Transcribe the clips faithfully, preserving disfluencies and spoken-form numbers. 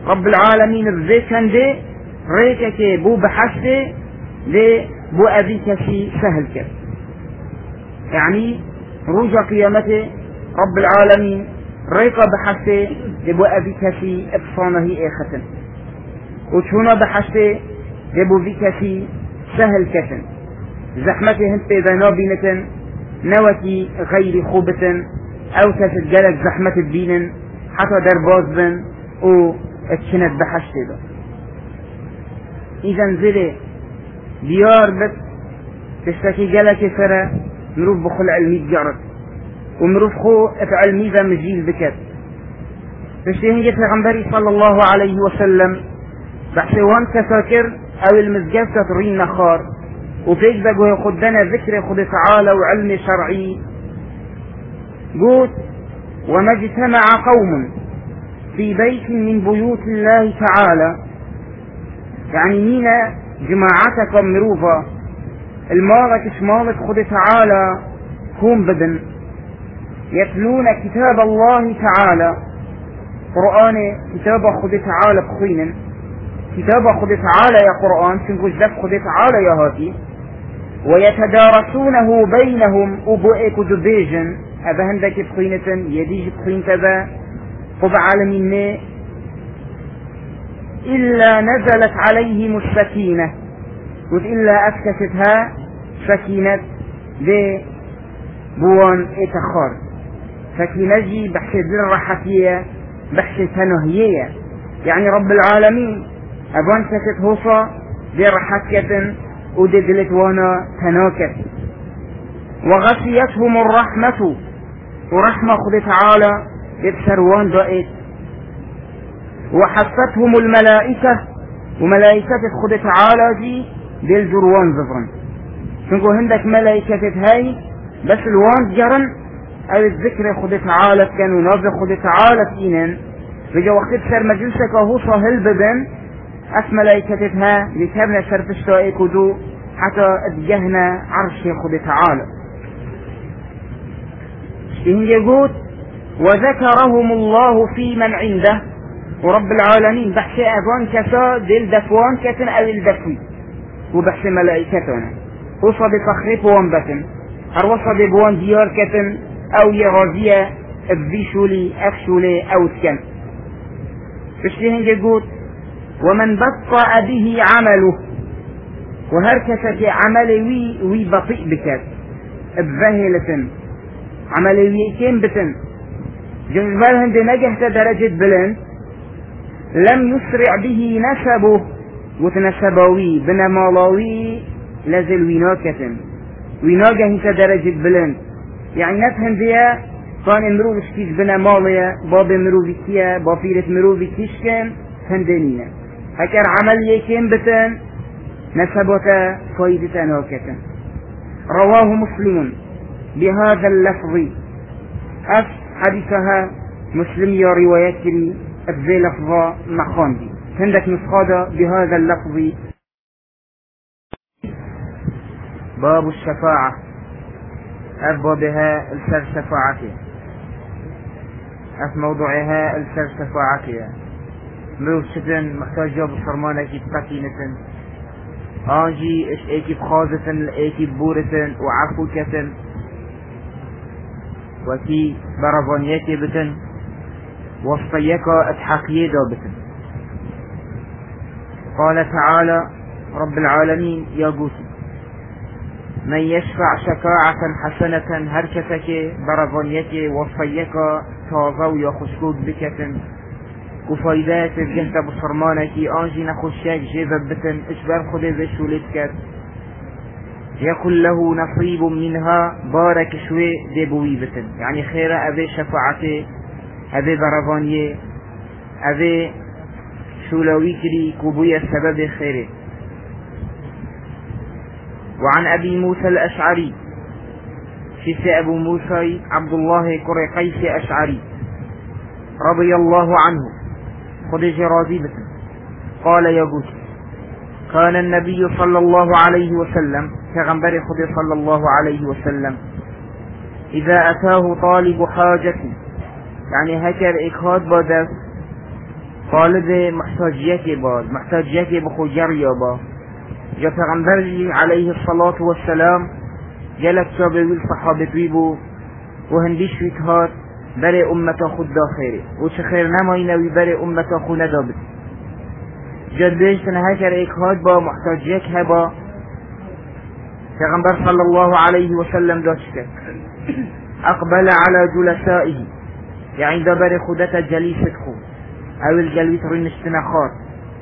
رب العالمين بذكن دي ريكك بو بحثي دي بو أبي كسي سهل كر يعني رجع قيامته رب العالمين ريقا بحثي دي بو أبي كسي ابصانه ايختن وشونا بحثي دي بو في كسي سهل كتن زحمته هنت إذا نابينة نوتي غير خوبة أو كسد جلت زحمة الدين حتى درباز بن أو اتشنت بحشت ده. إذا نزلي ديار بس تشتكي جلت فرا مروف بخل علمي جرد ومروف خو افعلمي ذا مجيل بكت تشتهي جت غنبري صلى الله عليه وسلم بحسوان كساكر أو المزجاز كترين نخار وفيك بقوا خدنا ذكر خد تعالى وعلم شرعي قوت وما اجتمع قوم في بيت من بيوت الله تعالى يعني مينا جماعتكم مروفة المالك شمالك خد تعالى هم بدن يتلون كتاب الله تعالى قرآن كتاب خد تعالى بخين كتاب خد تعالى يا قرآن تنقش دف خد تعالى يا هاتي ويتدارسونه بينهم أبوئك دبيجن هذا هندك بخينة يديج بخين كذا قب عالمين إلا نزلت عليهم السكينة وإلا أسكتتها سكينة دي بوان اتخار سكينة جي بحث الرحتية بحث تنهية يعني رب العالمين أبوان كتت هوصة دي رحكة وددلت وانا تناكت وغشيتهم الرحمة ورحمة خد تعالى يبسروان دائت وحفتهم الملائكة وملائكة خد تعالى دي بالجروان زفرا شنقو هندك ملائكة هاي بس الوان جرن او الذكر خد تعالى كانوا نازل خد تعالى فينن بجا وقت سر مجلسك وهو صاهل بدن أس ملائكتها لكبنا شرف الشائك ودو حتى اتجهنا عرش خد تعالى إن يقول وذكرهم الله في من عنده ورب العالمين بحث أذان كسا دل دفوان كتن أو الدفوي وبحث ملائكتنا وصى بتخريف وانبتن هروصى ببوان ديار كتن أو يغازية بذيشولي أفشولي أو تكن فشتهن يقول ومن بطأ به عمله وهركسة عمله وي, وي بطيء بكات بذهلة عمله وي كين بتن جنبال هند نجحت درجة بلند لم يسرع به نسبه وتنسبوي بنمالاوي لازل ويناكة ويناجه درجة بلند يعني نفهم بيها كان امرو بشكيش بنماليا باب امرو بكيا بافيرة امرو بكيشكن هندنية هكذا عمل يكين بتن نسبته فايدة ناكة رواه مسلم بهذا اللفظ أف حديثها مسلم يا روايتي أبزي لفظة مخاندي عندك نسخة بهذا اللفظ باب الشفاعة أبا بها السر شفاعتها أف موضوعها السر شفاعتها مرو شتن محتاج جاب الصرمانة كي تقينة آنجي اش ايكي بخازة ايكي ببورة وعفوكة وكي برفانيتي بتن وصيكا اتحقية دابتن قال تعالى رب العالمين يا قوسي من يشفع شفاعة حسنة هركتك برفانيتي وصيكا تاظو يا خشكوك بكتن وفايدات الجهة بصرمانك آنجي نخشاك جيبا بتن اشبار خده بشولتك يقول له نصيب منها بارك شوي دبوي بتن يعني خيرة أبي شفاعتي أبي برفانيه أبي شولوي كري كوبوية السبب خيره. وعن أبي موسى الأشعري شيخ أبو موسى عبد الله قري قيس أشعري رضي الله عنه خدج راضي قال يقول كان النبي صلى الله عليه وسلم كغنبري خدج صلى الله عليه وسلم إذا أتاه طالب حاجة يعني هكر إكهاد بدف طالب محتاجیت باد، محتاجیت بخو جریا با یا پیغمبر علیه الصلاة والسلام جلک چابویل صحابتوی بو و هندیش ویتهات برای امتا خود دا خیره و چه خیر نماینوی برای امتا خود ندا بد جد بیشتن هکر ایک هاد با محتاجیت هبا پیغمبر صلی الله علیه وسلم داشت کرد اقبل على جلسائه یعنی دا برای خودت جلیست خود او الجلویت رنشتنا خار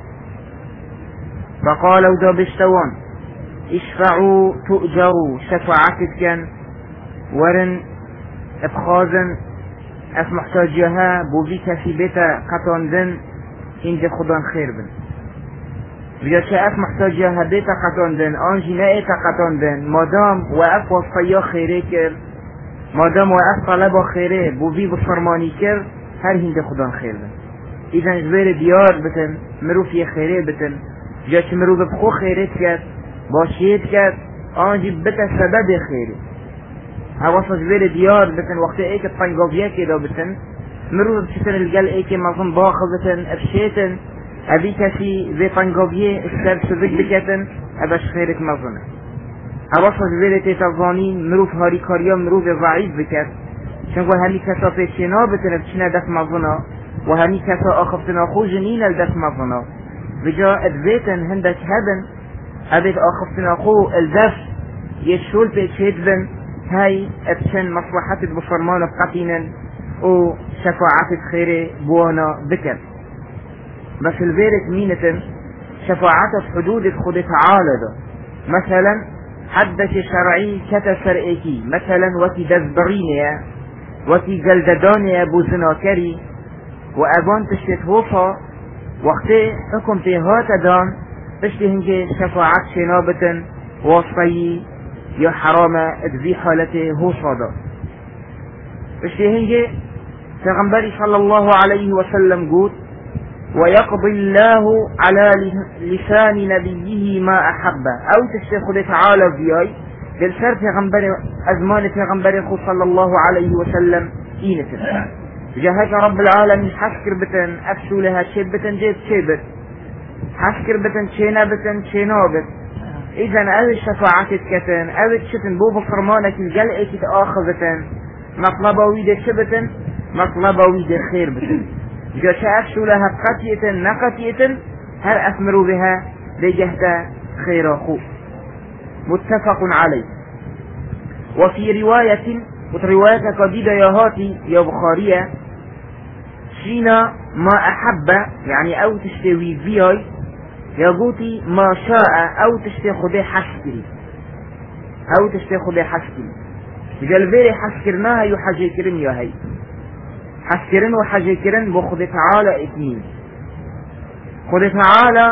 فقالوا دا بشتوان اشفعوا تؤجروا شفاعتك كان ورن ابخازن اف محتاجها بو بی کسی بیتا قطاندن این ده خدان خیر بن بیا چه اف محتاجها بیتا قطاندن آنجی نه ایتا قطاندن مادام و اف وصفیا خیره کرد مادام و اف طلبا خیره بو بی بفرمانی کرد هر هنده خدان خیر بن ایزن جبیر دیار بتن مروفی خیره بتن جا چه مروف بخو خیرت کرد باشید کرد آنجی بتا سبب خیره هواسا جبیر دیار بتن وقتی ایک پنگاویه که دا بتن مروف بچتن الگل ایک مظلم باخل بتن افشیتن ابی کسی وی پنگاویه استر سبک بکتن ابش خیرت مظلمه هواسا جبیر تیتازانی مروف هاری کاریا مروف ضعیف بکت چنگو همی کسا پیچینا بتن بچنه دست مظلمه و همی کسا آخفتنا خو جنین الدست مظلمه بجا ادویتن هندک هبن ابید آخفتنا خو الدف يشول بيتشيد بن هاي ابشن مصلحات بفرمان بقتينا او شفاعات خيري بوانا بكر بس البيرك مينة شفاعات حدود خود تعالى ده مثلا حدث شرعي كتسر ايكي مثلا وكي دزبرينيا وكي قلددانيا بوزناكري وابان تشتت هوفا وقتی حکم تیهات دان بشتی هنگه شفاعت شنابتن واسطی یا حرام ادوی حالت هوصادا بشتی هنگه پیغمبری صلی الله علیه وسلم قود ويقضي الله على لسان نبيه ما أحب أو تشتي خد تعالى بياي بالسر پیغمبر ازمان پیغمبر خود صلی الله علیه وسلم اینتن جهك رب العالمين حسكر بتن أفشو لها شيب بتن جيب شيبت حسكر بتن شينا بتن شينابت إذن أو الشفاعات كتن أو الشتن بوب فرمانك الجل ايكت آخذتن مطلبا ويد شبتن مطلبا ويد خير بتن جاش أفشو لها قتية نقتية هل أثمروا بها لجهد خير أخو متفق عليه. وفي رواية وترواية قديدة يا هاتي يا بخارية شينا ما أحب يعني أو تشتوي بياي يقولي ما شاء أو تشتي خدي حسكري أو تشتي خدي حسكري جلبيري حسكرناها يحجيكرن يا هاي حسكرن وحجيكرن بخدي تعالى اثنين خدي تعالى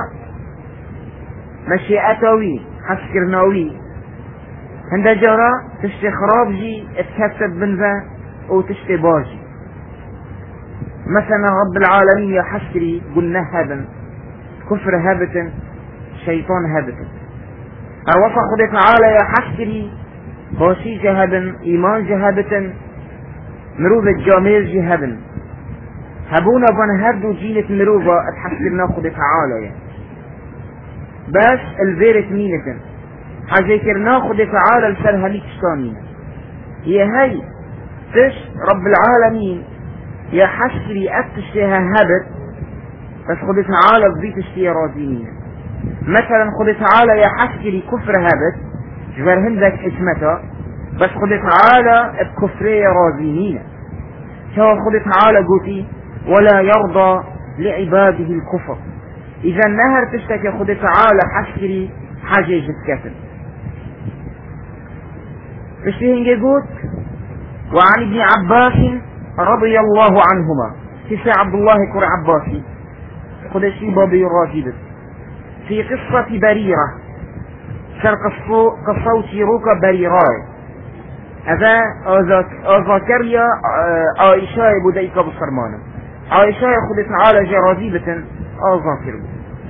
مشيئتوي حسكرناوي هنده جارا تشتي خراب جي اتكسب بنزا او تشتي باجي مثلا رب العالمين يا حسكري قلنا هبن كفر هبتن شيطان هبتن اروفا خدي تعالى يا حسكري باشي جهبن ايمان جهبتن مروض الجامير جهبن هبونا بان هردو جينة مروضة اتحسكرنا خدي تعالى يعني. بس الفيرت مينتن حذكرنا خد تعالى الفرها ليك شتانينا هي هاي تش رب العالمين يا حسري اتشتها هبت بس خد تعالى بذيت اشتيا راضينينا مثلا خد تعالى يا حسري كفر هبت جبر هندك حكمتها بس خد تعالى بكفرية راضينينا شو خد تعالى قوتي ولا يرضى لعباده الكفر اذا النهر تشتكي خد تعالى حسري حاجة جسكتن فشتهن يقول وعن ابن عباس رضي الله عنهما كسي عبد الله كر عباسي قدشي بابي الراجبت في قصة بريرة شر قصوتي روكا بريراي هذا أذاكريا عائشة بديك بصرمانا عائشة خدت على جرازيبة أذاكر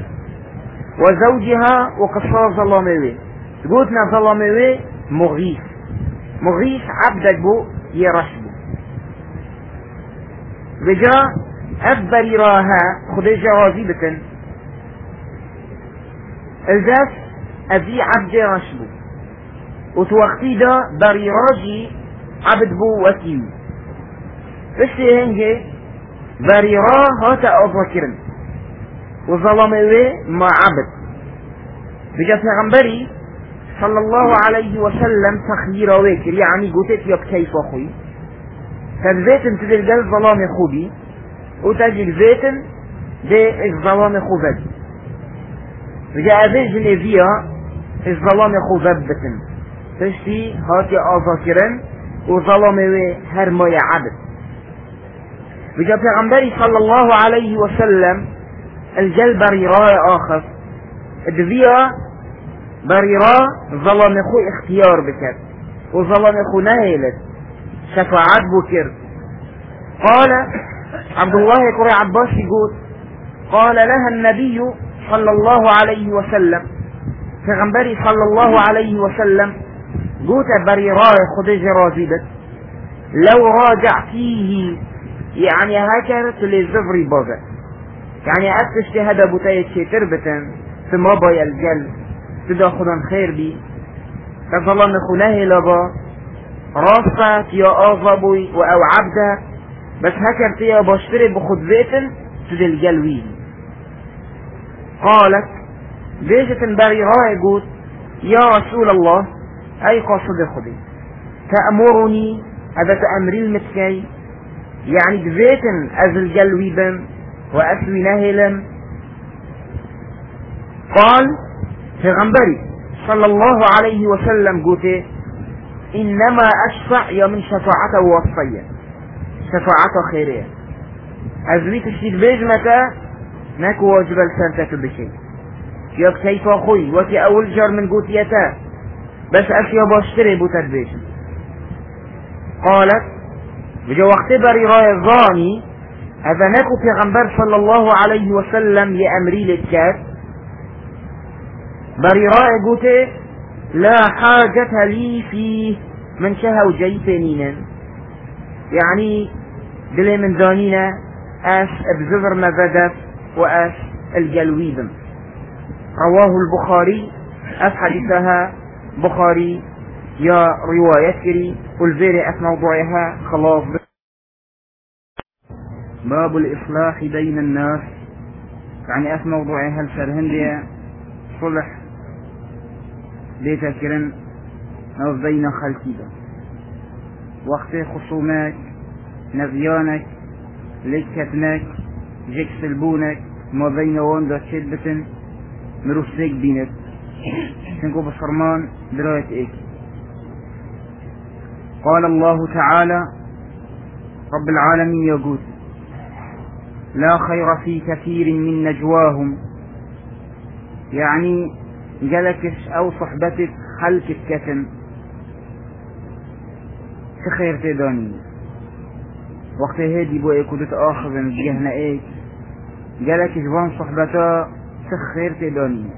وزوجها وقصار ظلاموي قلتنا ظلاموي مغيث مغيث عبدك بو يرشبو بجا أفبري راها خديجة راضي بتن الدف أبي عبد رشبو وتوقتي دا بري راجي عبد بو وكيو بشتي هنجي بري راه هاتا أفكرن وظلمه مع عبد بجا پیغمبری صلى الله عليه وسلم تخيير ويكر يعني قلت يك كيف أخوي فالبيتن تدل قل ظلام خوبي وتجي البيتن دي الظلام خوبد وجاء بيج ليفيا الظلام خوبد بتن تشتي هاتي آذاكرن وظلام هرمي عبد وجاء پیغمبری صلى الله عليه وسلم الجل بريراء آخر الدفيا بريراء ظلم اخو اختيار بكر وظلم اخو نهيلت شفاعات بكر قال عبد الله قري عباس يقول قال لها النبي صلى الله عليه وسلم پیغمبری صلى الله عليه وسلم قوت بريراء خدج راجبت لو راجعتيه يعني هكذا للزفري بابا يعني أكتشت هذا بتاية شيتر بتن ثم باي الجل تدخلن خير بي فظلم خناه لبا راسك يا آظبوي وأو عبده بس هكرت يا باشتري بخد بيتن تد الجلوين قالت بيجة بري راي قوت يا رسول الله أي قصد خدي تأمرني هذا تأمري المتكي يعني بيتن أزل جلوي بن وأسوي نهلا قال پیغمبری صلى الله عليه وسلم قوته إنما أشفع يا من شفاعة وصية شفاعة خيرية أزوي تشتيد بيجمتا ناكو واجب السنتك بشيء ياك كيف أخوي وكي أول جار من قوتيتا بس أشياء باشتري بوتت بيجم قالت بجا وقت بري راي الظاني هذا ناكو پیغمبر صلى الله عليه وسلم لأمري للكات بريراء قوتي لا حاجة لي فيه من شهو جيتنين يعني دلي من ذانينا أس بزفر مبادف وأس الجلويدم رواه البخاري أس حديثها بخاري يا رواية كري والفيري أس موضوعها خلاص باب الإصلاح بين الناس يعني أس موضوعها الشرهندية صلح بيتكرن أو بين خلقيدا وقت خصومات نبيانك ليك كتنك جيك سلبونك ما بين واندا شدبتن مروسيك بينك تنكو بصرمان دراية ايك قال الله تعالى رب العالمين يقول لا خير في كثير من نجواهم يعني جلكش او صحبتك خلق الكتن تخير تداني وقت هادي بو ايكو تتآخذ من جهنا ايك جلكش وان صحبتا تخير تداني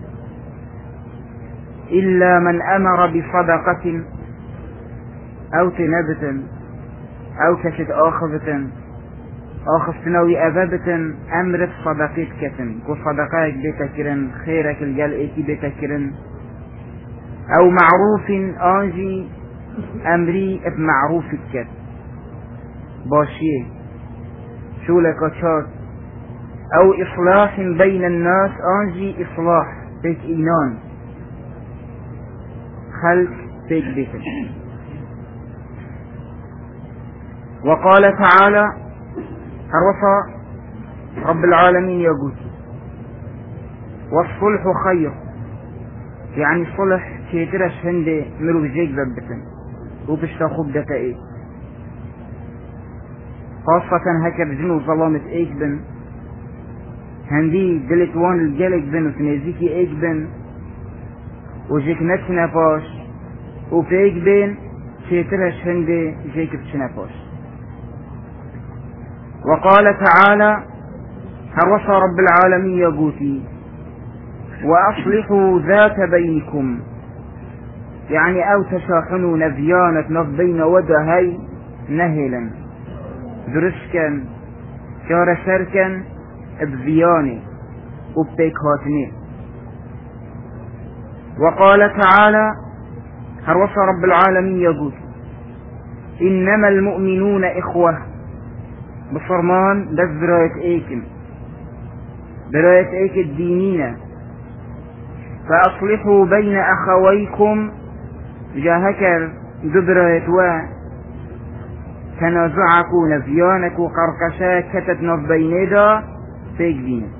إلا من أمر بصدقة أو تنبة أو كشت آخذة آخذ تنوي أبابة أمر صدقات كتن كو صدقائك بتكرن خيرك الجل ايكي بتكرن أو معروف آنجي أمري بمعروف الكت باشيه شو لك شات أو إصلاح بين الناس آنجي إصلاح بيك إينان خلق بيك بيتك وقال تعالى حرص رب العالمين يقول والصلح خير يعني الصلح تيترش هندي ملو جيك ذبتن وبشتاخوب دتا ايه خاصة هكا بجنو ظلامة ايك بن هندي دلتوان الجالك بن وتنزيكي ايك بن وجيك نتشنا باش وبيك بين تيترش هندي جيك بتشنا باش وقال تعالى حرص رب العالمين يقولي وأصلحوا ذات بينكم يعني أو تشاحنوا نبيانة نف بين ودهي نهلا درسكا شار سركن بزيانه وبتيكاتنه. وقال تعالى هروس رب العالمين يقول إنما المؤمنون إخوة بصرمان بس براية ايكم براية ايك الدينين فأصلحوا بين أخويكم جاهكر دبراية و تنازعكو نزيانكو قرقشا كتت نف بينيدا فيك دين.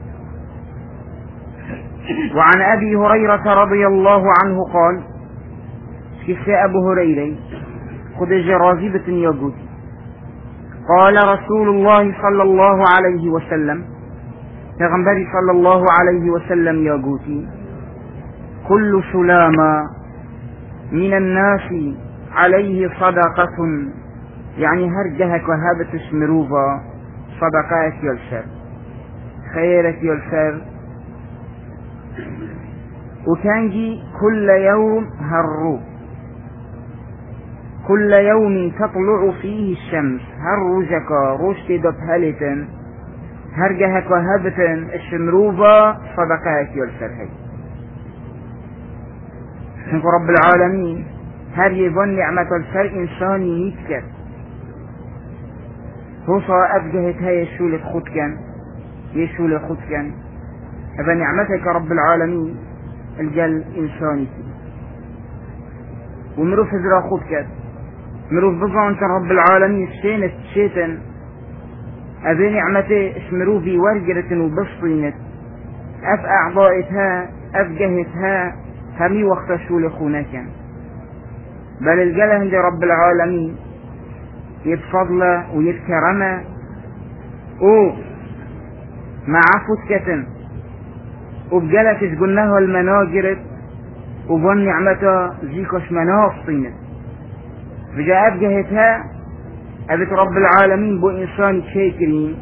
وعن أبي هريرة رضي الله عنه قال كساء أبو هريرة خد جرازيبة يقول قال رسول الله صلى الله عليه وسلم پیغمبر صلى الله عليه وسلم يقول كل سلامة من الناس عليه صدقة يعني هرجهك وهابة اسمروفا صدقائك يلسر خيرك يلسر وكانجي كل يوم هرو كل يوم تطلع فيه الشمس هرجك رشت دبهلة هرجهك وهابة الشمروفا صدقائك يلسر هي شنك رب العالمين هر يظن نعمة الفر إنساني نتكر هو صا أبجهت هاي الشولة خد كان يشولة خد كان هذا نعمتك رب العالمين الجل إنساني ومروف هزرا خد كان مروف بضانت رب العالمين الشينة الشيطان هذا نعمته اسمروفي ورقرة وبسطينة أف أعضائتها أبجهتها همي وقت شولة خوناكا بل الجل عند رب العالمين يتفضل ويتكرم او مع فتكة وبجلة تشقلناه المناجرة وبن نعمته زيكوش مناصين فجاءت جهتها أبت رب العالمين بو إنسان شاكرين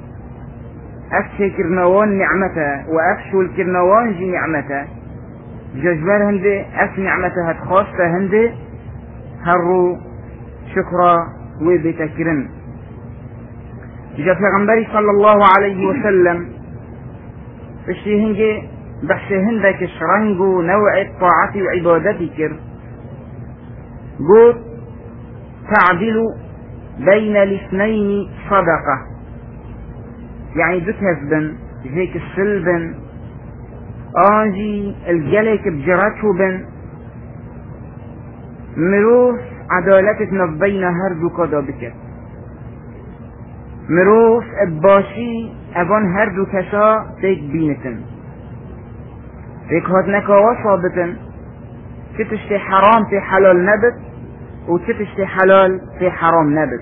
أكشكر نوان نعمته وأكشو الكرنوان جي نعمته ججبر هندي أك نعمته هتخاصة هندي هرو شكرا وبتكرن جاء پیغمبر صلى الله عليه وسلم اشي هنجي بحث هندك شرنجو نوع الطاعة وعبادتي كر قول تعدل بين الاثنين صدقة يعني دتهزبن هيك السلبن آنجي الجلك بجراتشو بن مروف عدالتنا بين هردو كدا بكر مروف باشي ابان هردو كسا تيك بينتن تيك هاد نكاوا صابتن تتشتي حرام في حلال نبت وتتشتي حلال في حرام نبت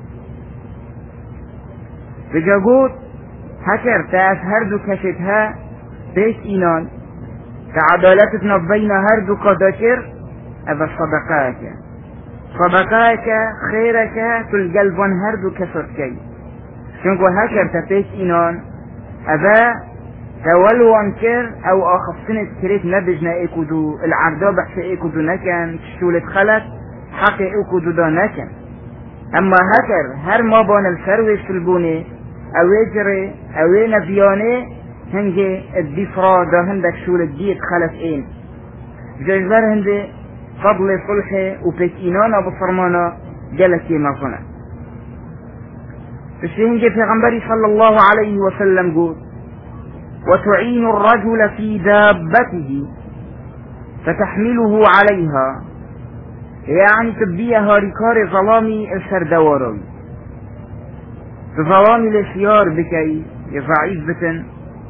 بجاقود هكر تاس هردو كشتها تيك اينان كعدالتنا بين هردو كدا كر ابا صدقائك صدقائك خيرك تلقلب هردو كسركي شنكو هكر تفيش إنان أبا تولو أنكر أو آخفتنت كريت نبجنا إيكودو العردو بحث إيكودو نكن تشتولت خلق حق إيكودو دا نكن أما هكر هر ما بان الفروي سلبوني أو يجري أو نبياني هنجي الدفرا دا هندك شولت ديت خلق إين جيزار هندي فضل صلحي وبيت إنانا بصرمانا جلسي مغنى فشينجي پیغمبر صلى الله عليه وسلم قول وتعين الرجل في دابته فتحمله عليها يعني تبيها ركار ظلامي السردواري ظلامي الاسيار بكي يضعيف بتن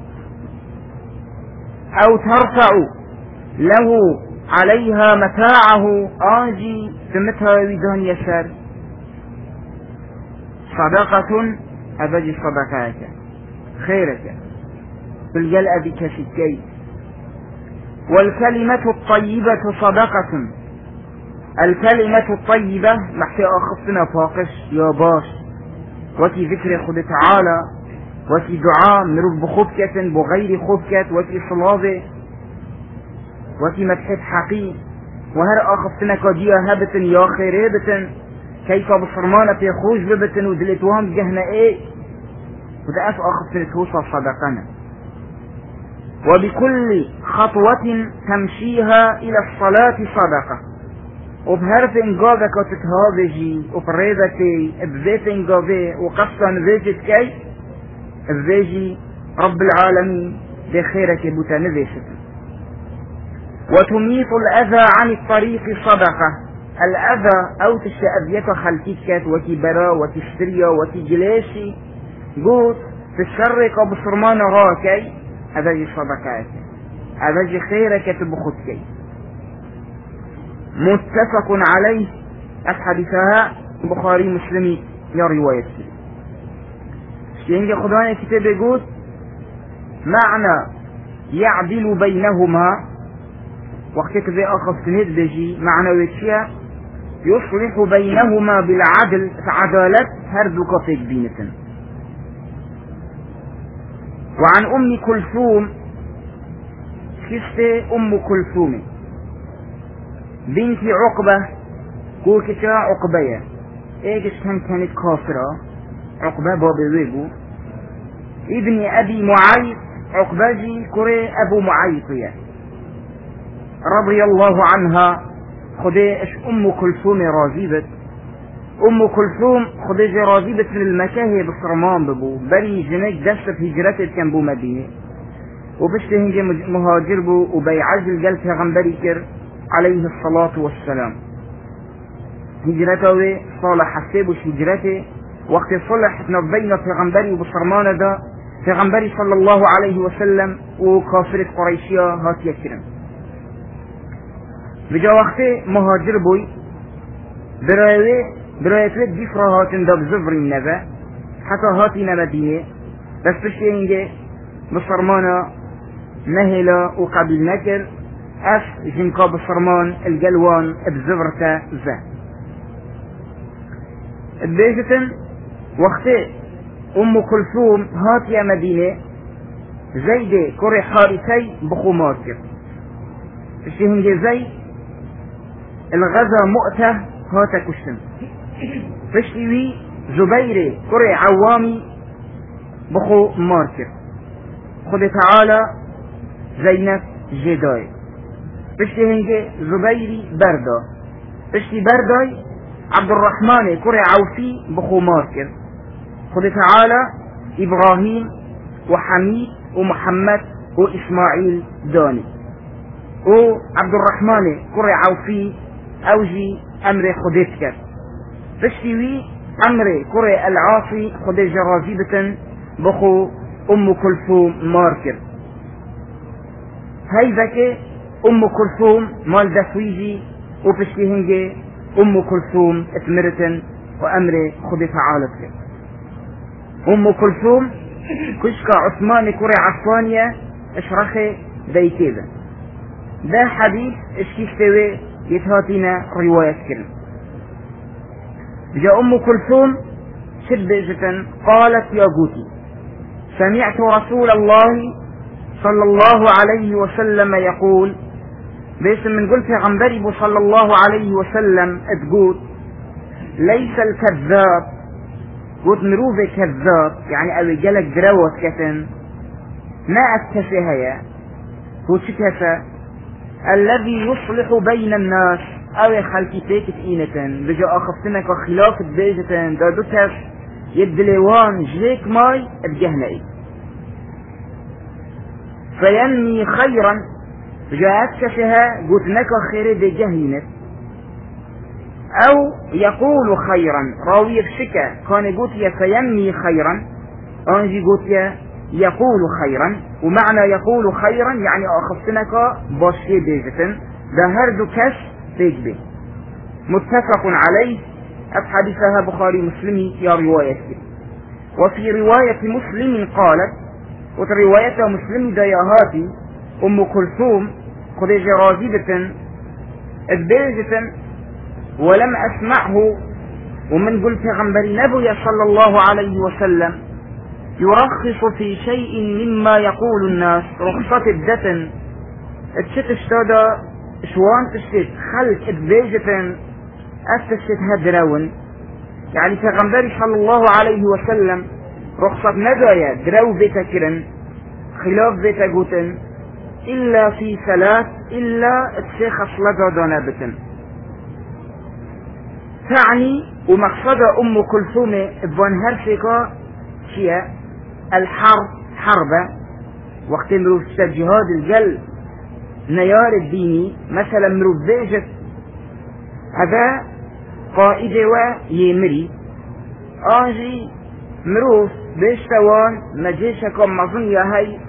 او ترفع له عليها متاعه آنجي تمتها ويدان يسار صدقة أبدي صدقائك خيرك بالجل أبي كشكي والكلمة الطيبة صدقة الكلمة الطيبة محتى أخفتنا فاقش يا باش وكي ذكر خد تعالى وكي دعاء مروف بخبكة بغير خبكة وكي صلاة وكي مدحت حقي وهر أخفتنا كديا هبتن يا خيريبتن كيف بصرمانة في خوش ببتن ودلتوهم جهنا ايه وده أف أخذ توصل صدقنا. وبكل خطوة تمشيها إلى الصلاة صدقة. وبهرف إنجابك وتتهابجي وبريدكي بذات إنجابي وقصة نذيجت كي بذيجي رب العالمين بخيرك بتنذيشت. وتميط الأذى عن الطريق صدقة. الأذى أو تشأذيك خلتك وكبرا وتشتريا وتجلاشي قوت في الشرق بصرمان راكي هذا جي صدقات هذا جي خيرك تبخدك. متفق عليه الحديثها بخاري مسلمي يا رواية شيء خداني كتاب يقول معنى يعدل بينهما وقت كذا أخذ تنهد بجي معنى ويتشيا يصلح بينهما بالعدل عدالة هردك فيك بينة. وعن أم كلثوم كسته أم كلثوم بنت عقبة كوكتا عقبية ايجش كان كانت كافرة عقبة بابي ويبو ابن أبي معيط عقبة كوري أبو معيطية رضي الله عنها. خديش أم كلثوم راجبت أم كلثوم خديش راجبت للمكاهي بصرمان ببو بري جنك دست هجرتت كان بو مدينة وبشته هنجي مهاجر بو وبيعجل قلتها غنبري كر عليه الصلاة والسلام. هجرته صالح حسيب هجرته وقت صلح نبينا في غنبري وبصرمان دا في غنبري صلى الله عليه وسلم وكافرة قريشية هات يكرم بجا وقت مهاجر بوي برايوي برايوي ديفرا هاتن دا بزفر النبا حتى هاتنا مدينة بس بشتي هنجي بصرمانا مهلا وقبل نكر اف جنكا بصرمان الجلوان بزفرتا ذا بيجتن وقت ام كلثوم هاتيا مدينة زيد كوري حارثي بخو ماركر بشتي هنجي زي الغزا مؤتة هاتا كشتن بشتي زبير كوري عوامي بخو ماركر خد تعالى زينب جداي بشتي هنجي زبيري بردا بشتي برداي عبد الرحمن كوري عوفي بخو ماركر خد تعالى إبراهيم وحميد ومحمد وإسماعيل داني وعبد الرحمن كوري عوفي أوجي أمري خديتك بشتي أمري كوري العاصي خدي جرازيبة بخو أم كلثوم ماركر. هاي ذاك أم كلثوم مال دفويجي وبشتي هنجي أم كلثوم اتمرتن وأمري خدي تعالتك. أم كلثوم كشكا عثمان كوري عصوانية اشرخي دايكيبا. ده حديث اشكيستوي يتهاتينا رواية كلمة. جاء أم كلثوم شبجة قالت يا قوتي سمعت رسول الله صلى الله عليه وسلم يقول باسم من قلت غنبري صلى الله عليه وسلم تقول ليس الكذاب قلت مروفي كذاب يعني أو جلك دروت كتن ما أكتسها قلت شكسا الذي يصلح بين الناس او خلقي فيك تقينة بجا اخفتنك وخلاف بيجة دادوتك يدليوان جليك ماي بجهنئي فينمي خيرا بجا اكتشها قلتنك خيري دي جهينة او يقول خيرا راوي بشكا كان قلت يا فينمي خيرا انجي قلت يا يقول خيرا ومعنى يقول خيرا يعني اخفتنك باشي بيجة ده هردو كش بيجبه متفق عليه حديثها بخاري مسلمي يا روايتي. وفي رواية مسلم قالت وفي رواية مسلم دياهاتي أم كلثوم خديجة راجبة البيجة ولم أسمعه ومن قلت غنبري نبي صلى الله عليه وسلم يرخص في شيء مما يقول الناس رخصة الدتن اتشت اشتادا شوان تشتت خلق البيجة أستشت هدرون يعني في غنبري صلى الله عليه وسلم رخصة ندايا درو بيتا كرن خلاف بيتا قوتن إلا في ثلاث إلا تشيخ أصلقا دانا بتن. تعني ومقصد أم كلثوم بوان هرشيكا شيء الحرب حربة وقت مروف جهاد الجل نيار الديني مثلا مروف بيجت هذا قائد ويمري آجي مروف بيشتوان مجيشكم مظنية هاي